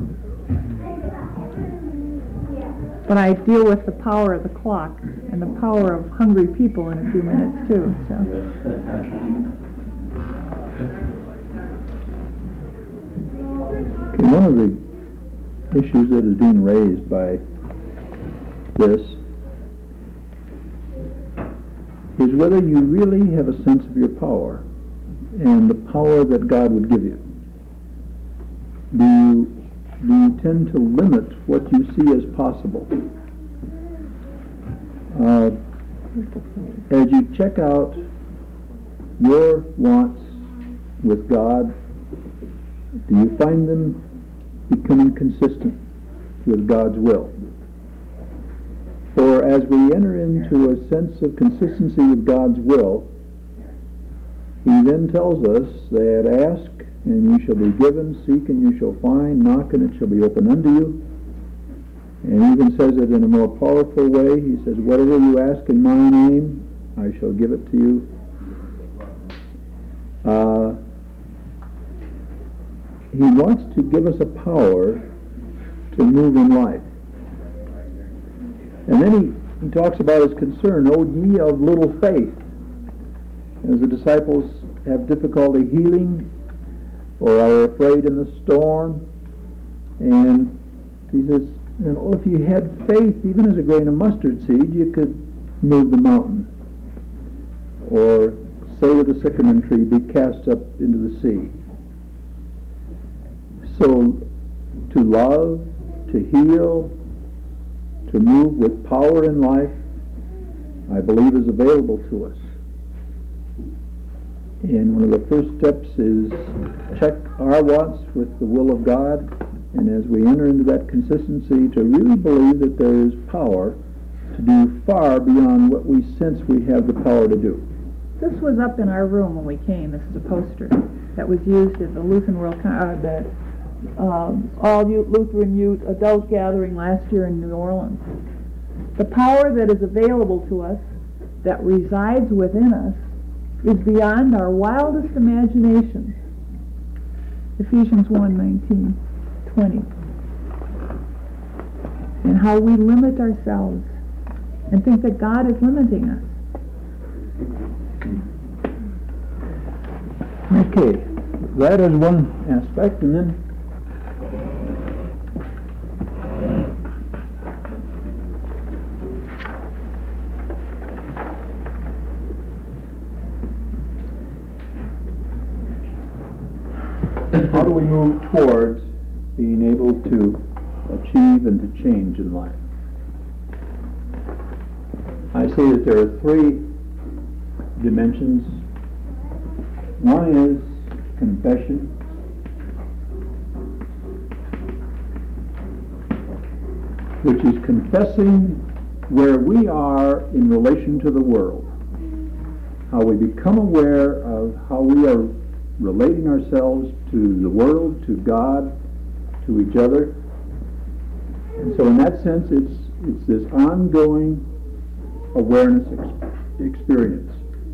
But I deal with the power of the clock and the power of hungry people in a few minutes too. So. Okay, one of the issues that is being raised by this is whether you really have a sense of your power and the power that God would give you. Do you, do you tend to limit what you see as possible? Uh, as you check out your wants with God, do you find them becoming consistent with God's will? For as we enter into a sense of consistency with God's will, He then tells us that ask and you shall be given, seek and you shall find, knock and it shall be opened unto you. And He even says it in a more powerful way. He says, whatever you ask in my name, I shall give it to you. Uh, he wants to give us a power to move in life. And then he, he talks about his concern, O ye of little faith. As the disciples have difficulty healing or are afraid in the storm. And he says, you know, if you had faith, even as a grain of mustard seed, you could move the mountain. Or say to the sycamore tree, be cast up into the sea. So, to love, to heal, to move with power in life, I believe is available to us. And one of the first steps is check our wants with the will of God, and as we enter into that consistency, to really believe that there is power to do far beyond what we sense we have the power to do. This was up in our room when we came. This is a poster that was used at the Lutheran World Con- uh, the um, all youth, Lutheran Youth Adult Gathering last year in New Orleans. The power that is available to us, that resides within us, is beyond our wildest imaginations. Ephesians one, nineteen, twenty. And how we limit ourselves and think that God is limiting us. Okay, that is one aspect, and then how do we move towards being able to achieve and to change in life? I say that there are three dimensions. One is confession. Which is confessing where we are in relation to the world, how we become aware of how we are relating ourselves to the world, to God, to each other. And so in that sense, it's it's this ongoing awareness ex- experience.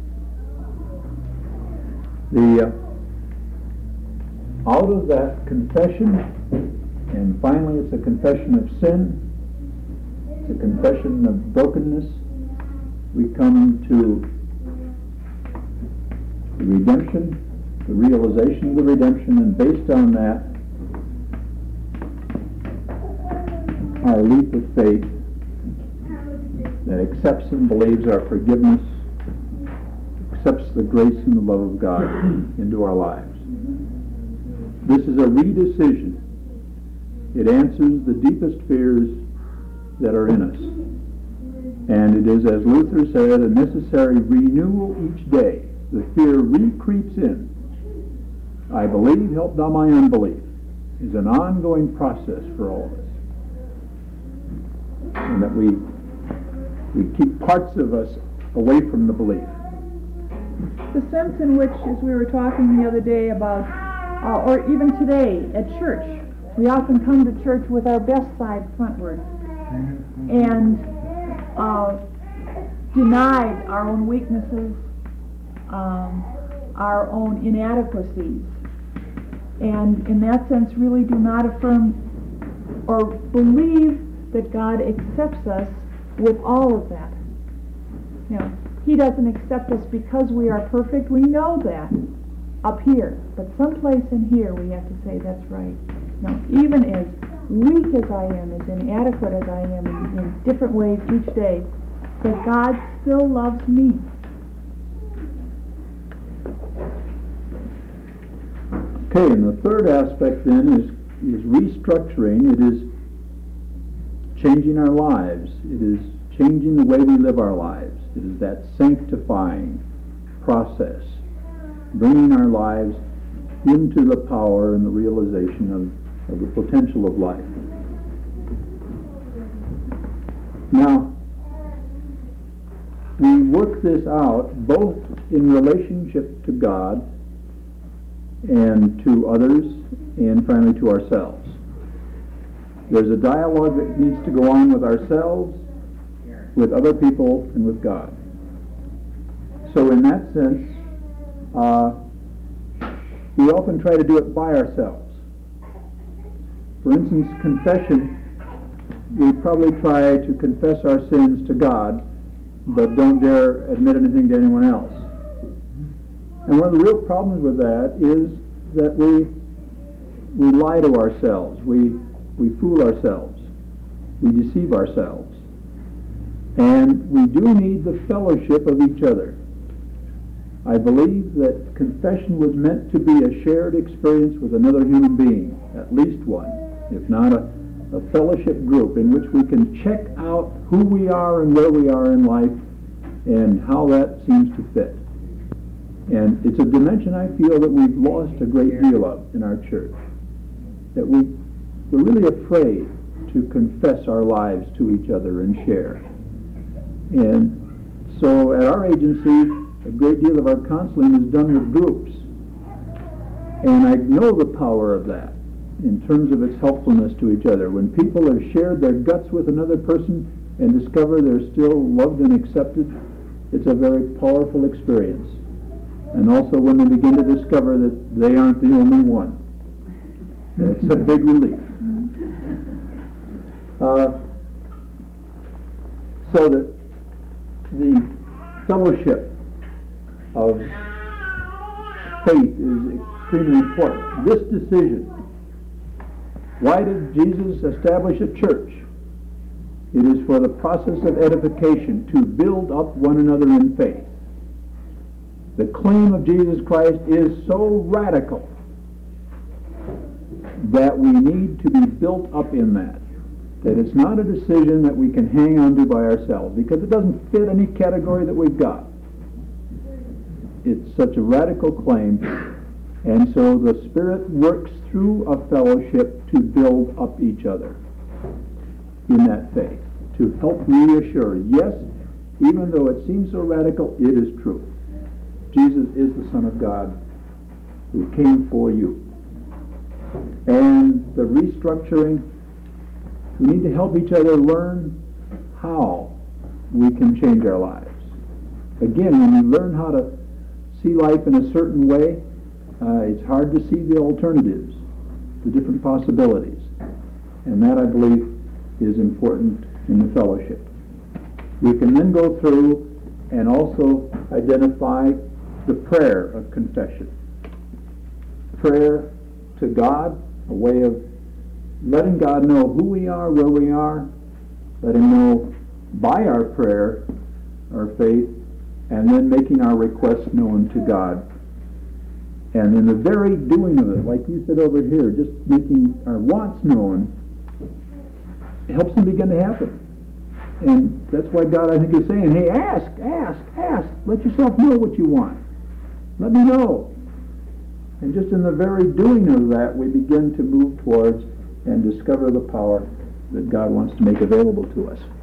The uh, out of that confession, and finally it's a confession of sin, it's a confession of brokenness, we come to the redemption, the realization of the redemption, and based on that, our leap of faith that accepts and believes our forgiveness, accepts the grace and the love of God into our lives. This is a redecision. It answers the deepest fears that are in us. And it is, as Luther said, a necessary renewal each day. The fear re-creeps in. I believe, help thou my unbelief, is an ongoing process for all of us. And that we we keep parts of us away from the belief. The sense in which, as we were talking the other day about, uh, or even today at church, we often come to church with our best side frontward and uh, denied our own weaknesses, um, our own inadequacies, and in that sense really do not affirm or believe that God accepts us with all of that. You know, He doesn't accept us because we are perfect. We know that up here, but someplace in here we have to say that's right. No, even as weak as I am, as inadequate as I am in, in different ways each day, that God still loves me. Okay, and the third aspect then is, is restructuring. It is changing our lives. It is changing the way we live our lives. It is that sanctifying process, bringing our lives into the power and the realization of, of the potential of life. Now, we work this out both in relationship to God and to others, and finally to ourselves. There's a dialogue that needs to go on with ourselves, with other people, and with God. So in that sense, uh, we often try to do it by ourselves. For instance, confession, we probably try to confess our sins to God, but don't dare admit anything to anyone else. And one of the real problems with that is that we we lie to ourselves, we we fool ourselves, we deceive ourselves. And we do need the fellowship of each other. I believe that confession was meant to be a shared experience with another human being, at least one, if not a, a fellowship group in which we can check out who we are and where we are in life and how that seems to fit. And it's a dimension I feel that we've lost a great deal of in our church, that we, we're really afraid to confess our lives to each other and share. And so at our agency, a great deal of our counseling is done with groups. And I know the power of that in terms of its helpfulness to each other. When people have shared their guts with another person and discover they're still loved and accepted, it's a very powerful experience. And also when they begin to discover that they aren't the only one. It's a big relief. Uh, so that the fellowship of faith is extremely important. This decision, why did Jesus establish a church? It is for the process of edification, to build up one another in faith. The claim of Jesus Christ is so radical that we need to be built up in that. That it's not a decision that we can hang on to by ourselves, because it doesn't fit any category that we've got. It's such a radical claim, and so the Spirit works through a fellowship to build up each other in that faith, to help reassure. Yes, even though it seems so radical, it is true. Jesus is the Son of God who came for you. And the restructuring, we need to help each other learn how we can change our lives. Again, when you learn how to see life in a certain way, uh, it's hard to see the alternatives, the different possibilities. And that, I believe, is important in the fellowship. We can then go through and also identify the prayer of confession. Prayer to God, a way of letting God know who we are, where we are, let Him know by our prayer, our faith, and then making our requests known to God. And in the very doing of it, like you said over here, just making our wants known, it helps them begin to happen. And that's why God, I think, is saying, hey, ask, ask, ask. Let yourself know what you want. Let me know. And just in the very doing of that, we begin to move towards and discover the power that God wants to make available to us.